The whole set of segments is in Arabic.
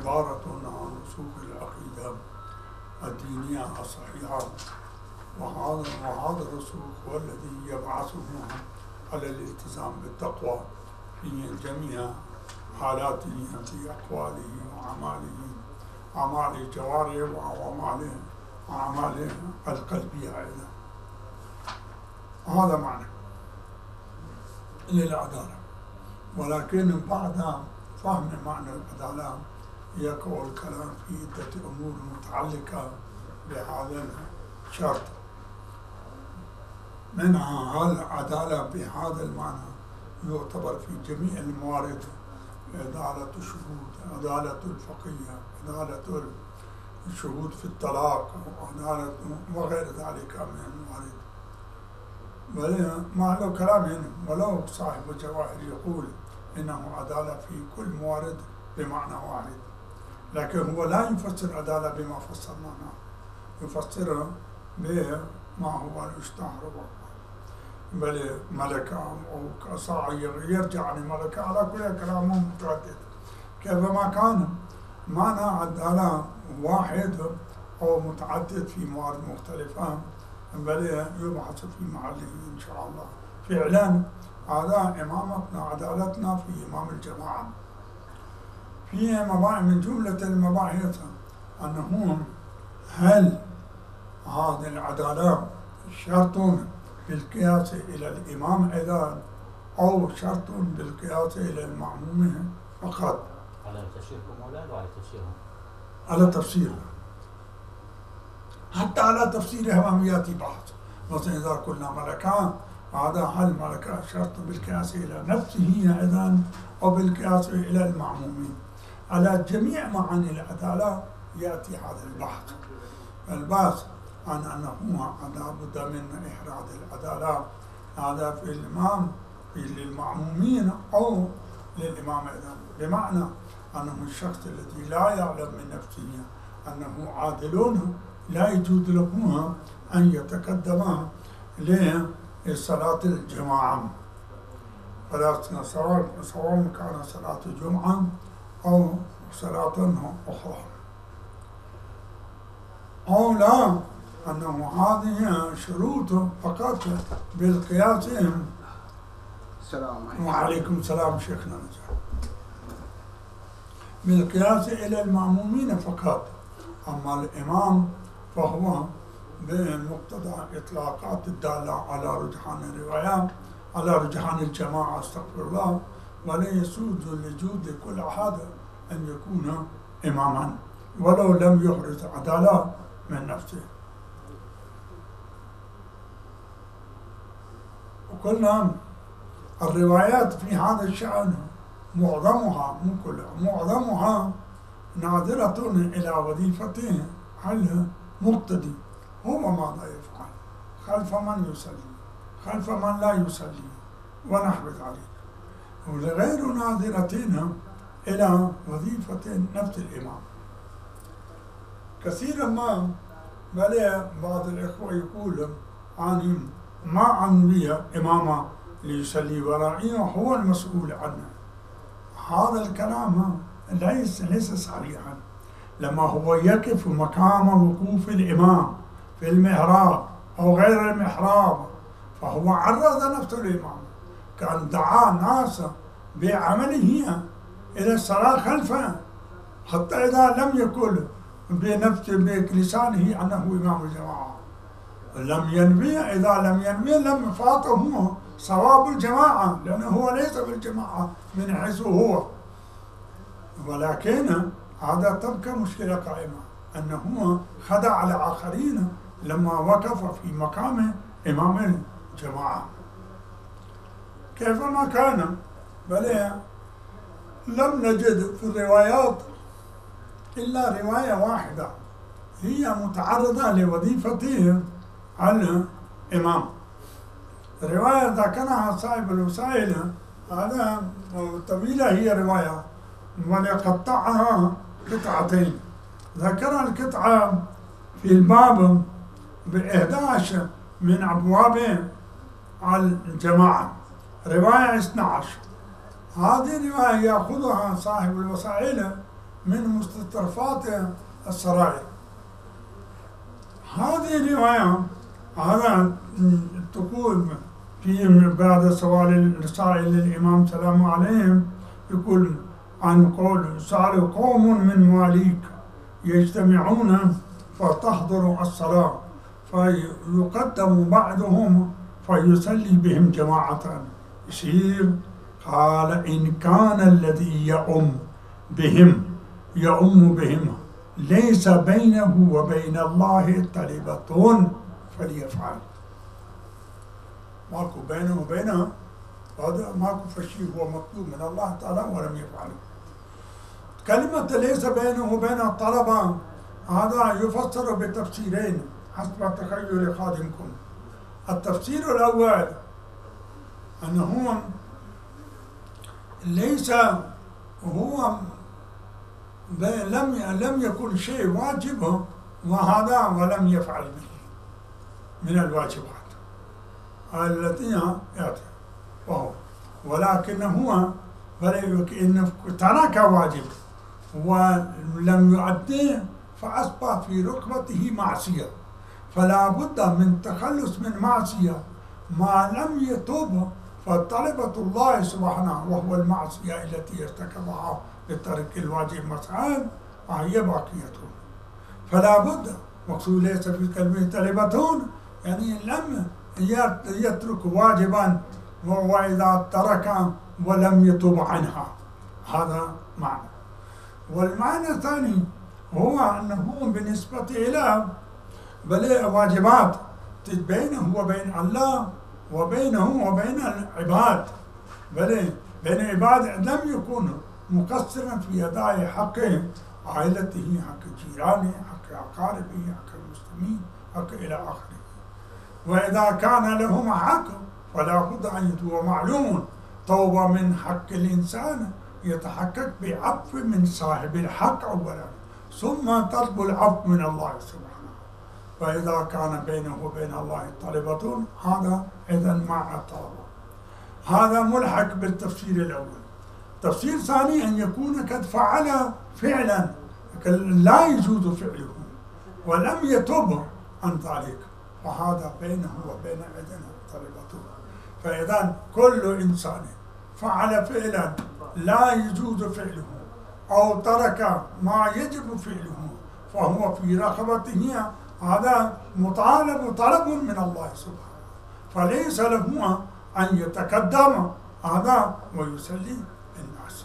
عبارة عن رسوخ العقيدة الدينية الصحيحة، وهذا الرسوخ هو الذي يبعثهم على الالتزام بالتقوى في جميع حالاته، في أقواله وأعماله، أعمال الجوارح وأعماله القلبية أيضا. هذا معنى للعدالة. ولكن بعد فهم معنى العدالة يقع الكلام في عدة أمور متعلقة بهذا الشرط، منها هل العدالة بهذا المعنى يعتبر في جميع الموارد عدالة الشهود، عدالة الفقيه، عدالة الشهود في الطلاق، وعدالة وغير ذلك من الموارد. ما له كلام هنا، ولو صاحب الجواهر يقول إنه عدالة في كل موارد بمعنى واحد، لكن هو لا يفسر عدالة بما فسرناه، يفسرها بما هو يشتهر، بل ملكة أو كصاعير يرجع عن الملكة. على كل كلام متعدد، كيفما كان معنى عدالة واحد أو متعدد في موارد مختلفة، بل يبحث في محله إن شاء الله. فعلا هذا إمامتنا، عدالتنا في إمام الجماعة فيه مباحث، من جملة المباحث أنه هل هذه العدالة شرط بالقياس إلى الإمام أيضا، أو شرط بالقياس إلى المأموم فقط؟ على تفسيركم مولانا وعلى تفسيرهم؟ على تفسيرها، حتى على تفسيرها هم يأتي بحث. مثلا إذا قلنا ملكان، هذا هل ملكة شرط بالقياس إلى نفسه أيضا أو بالقياس إلى المعمومين؟ على جميع معاني العدالة يأتي هذا البحث. البحث عن أنه لا بد من إحراز العدالة، هذا في الإمام، في للمعمومين أو للإمام أيضا، بمعنى أنه الشخص الذي لا يعلم من نفسه أنه عادل لا يجوز له أن يتقدم لصلاة الجماعة، فلا سواء كان صلاة الجمعة أو صلاة أخرى، أو لا، أنه هذه شروط فقط بالقياس. السلام عليكم. وعليكم السلام شيخنا نجاح. بالقياس إلى المأمومين فقط، أما الإمام فهو بمقتضى إطلاقات الدالة على رجحان الرواية، على رجحان الجماعة، استغفر الله، ولا يسوز لجود كل أحد أن يكون إماما ولو لم يحرز عدالة من نفسه. وقلنا الروايات في هذا الشأن معظمها، مو كلها، معظمها ناظرة إلى وظيفته هل مقتدي هو ماذا يفعل، خلف من يصلي، خلف من لا يصلي، ونحو ذلك، وغير ناظرتين إلى وظيفة نفس الإمام. كثيرا ما بل بعض الإخوة يقول أنا ما أنوي إماما ليصلي ورائي هو المسؤول عنه. هذا الكلام ليس صحيحا. لما هو يقف مقام وقوف الإمام في المحراب أو غير المحراب فهو عرض نفسه الإمام، كان دعا الناس بعمله إلى الصلاة خلفه، حتى إذا لم يقل بنفسه بلسانه أنه إمام الجماعة، لم ينوي، إذا لم ينوي لم فاته صواب الجماعة، لأنه هو ليس بالجماعة من حيث هو. ولكن هذا تبقى مشكلة قائمة، أنه خدع الآخرين لما وقف في مقام إمام الجماعة. كيفما كان، بل لم نجد في الروايات إلا رواية واحدة هي متعرضة لوظيفته الإمام. رواية ذكرها صاحب الوسائل، هذا طويلة هي رواية، ولقطعها قطعتين. ذكر القطعة في الباب ب11 من أبواب الجماعة، رواية 12. هذه الرواية يأخذها صاحب الوسائل من مستطرفات السرائر. هذه الرواية هذا تقول في بعد سؤال السائل للإمام سلام عليهم، يقول عن قول سأل قوم من مواليك يجتمعون فتحضر الصلاة فيقدم بعضهم فيصلي بهم جماعة يصير. قال إن كان الذي يؤم بهم ليس بينه وبين الله طلبة فليفعل. ماكو بينه وبينه، هذا ماكو فشي هو مطلوب من الله تعالى ولم يفعله. كلمة ليس بينه وبين الطلبة هذا يفسر بتفسيرين حسب تخيل خادمكم. التفسير الأول أنه ليس هو لم يكن شيء واجب وهذا ولم يفعل به من الواجبات التي يأتي وهو، ولكن هو إن ترك واجب ولم يؤديه فأصبح في ركبته معصية، فلا بد من تخلص من معصية ما لم يتوب. فطلبة الله سبحانه وهو المعصية التي ارتكبها بترك الواجب مسعى وهي باقية، فلا بد. مقصود ليس في كلمة طلبة يعني لم يترك واجبا وإذا ترك ولم يتوب عنها، هذا معنى. والمعنى الثاني هو أنه بالنسبة إلى واجبات بينه وبين الله وبينه وبين العباد، بين العباد لم يكون مقصرا في أداء حق عائلته، حق جيرانه، حق أقاربه، حق المسلمين، حق إلى آخره. وإذا كان لهم حق فلا بد أن يتوب. معلوم توبة من حق الإنسان يتحقق بعفو من صاحب الحق أولا ثم طلب العفو من الله سبحانه. فإذا كان بينه وبين الله طلبة هذا إذن مع الطلبة. هذا ملحق بالتفسير الأول. تفسير ثاني أن يكون قد فعل فعلا لا يجوز فعله ولم يتوب عن ذلك، فهذا بينه وبين إذن طلبته. فإذا كل إنسان فعل فعلا لا يجوز فعله أو ترك ما يجب فعله فهو في رقبته، هذا مطالب طلب من الله سبحانه، فليس له أن يتقدم هذا ويصلي الناس.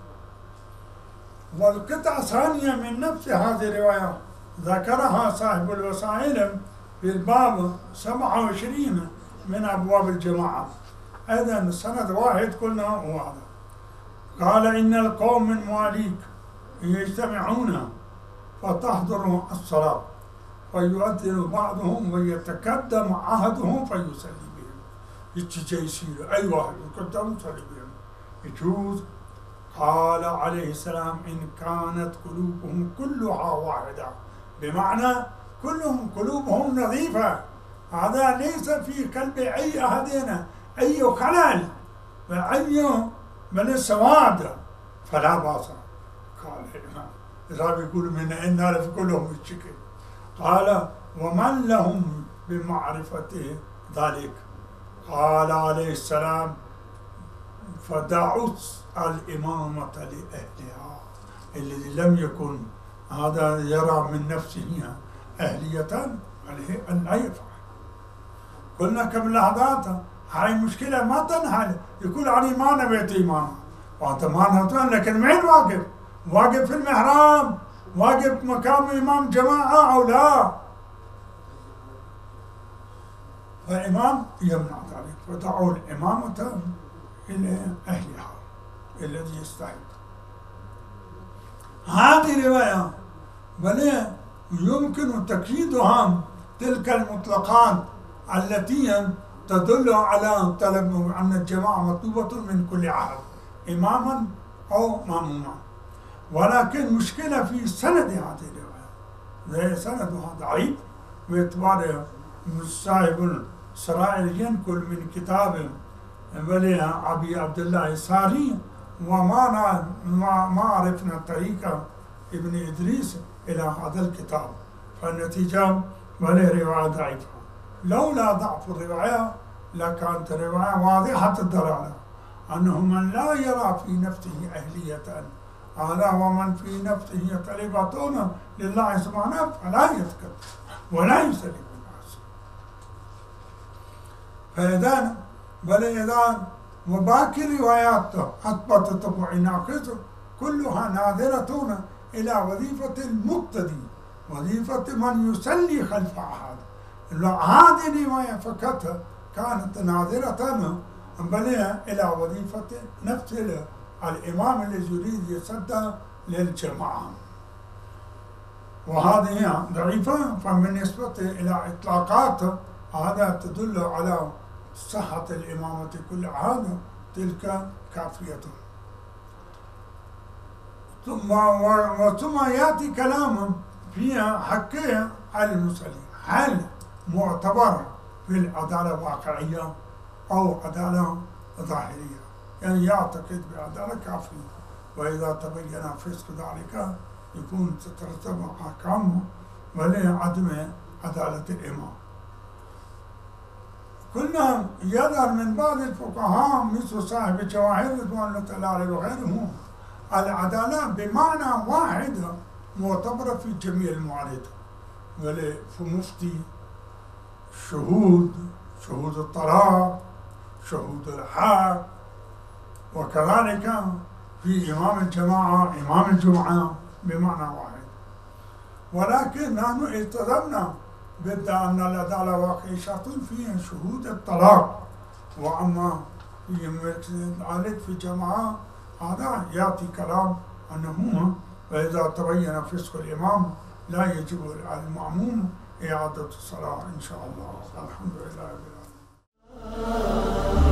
والقطعة الثانية من نفس هذه الرواية ذكرها صاحب الوسائل في الباب 27 من أبواب الجماعة، أيضا سند واحد قلنا هو هذا. قال إن القوم من مواليك يجتمعون فتحضر الصلاة فيؤذن بعضهم ويتقدم أحدهم فيصلي بهم. يتجي يصير أي واحد يقدم يصلي بهم يجوز. قال عليه السلام إن كانت قلوبهم كلها واحدة، بمعنى كلهم قلوبهم نظيفة، هذا ليس في قلب أي أحدنا أي خلل وأي من السواد فلا باس. قال إذا بيقولوا من إن نعرف كلهم يتشكي. قال ومن لهم بمعرفة ذلك؟ قال عليه السلام فدعوا الإمامة لأهلها، الذي لم يكن هذا يرى من نفسه أهلية عليه أن لا يفعل. قلنا قبل لحظات هاي مشكلة ما تنحل، يقول أنا ما نبيت إمام وأنت ما نبيت، لكن وين واقف؟ واقف في المحراب، واقف مقام إمام جماعة أو لا؟ فالإمام يمنع ذلك، ودعوا الإمامة إلى أهلها الذي يستحق. هذه رواية بل يمكن تقييدها تلك المطلقات التي تدل على طلب أن الجماعة مطلوبة من كل عهد إماما أو مأموما، ولكن مشكلة في سند هذه الرواية، سندها ضعيف باعتبار صاحب السرائر ينقل من كتاب أبي عبد الله الساري وما عرفنا طريقة ابن إدريس إلى هذا الكتاب، فالنتيجة بل رواية ضعيفة. لولا ضعف الرواية لكانت الرواية واضحة الدلالة أنه من لا يرى في نفسه أهلية هذا ومن في نفسه طلبة لله سبحانه فلا يسكت ولا يسلم الناس. فإذا بل إذا وباقي روايات أثبتت وعناقته كلها ناظرة إلى وظيفة المقتدي، وظيفة من يصلي خلف أحد. هذه الرواية فقط كانت ناظرة بل إلى وظيفة نفس الإمام الذي يريد يصدى للجماعة، وهذه ضعيفة. فبالنسبة إلى إطلاقات هذا تدل على صحة الإمامة كل هذا تلك كافية. ثم يأتي كلام فيها حقية على المصلي، هل معتبر في العدالة واقعية أو عدالة ظاهرية؟ يعني يعتقد بعدالة كافية، وإذا تبين فسق ذلك يكون تترتب أحكام ولعدم عدالة الإمام. كنا يظهر من بعض الفقهاء مثل صاحب الجواهر رضوان الله تعالى عليه وغيرهم العدالة بمعنى واحد معتبرة في جميع الموارد، في مفتي شهود الطلاق، شهود الحق، وكذلك في إمام الجماعة إمام الجمعة بمعنى واحد. ولكن نحن التزمنا أن العدالة واقعية شرط فيها شهود الطلاق، وأما في الجماعة هذا يأتي كلام أنه وإذا تبين فسق الإمام لا يجب على المأموم إعادة الصلاة إن شاء الله. الحمد لله رب العالمين.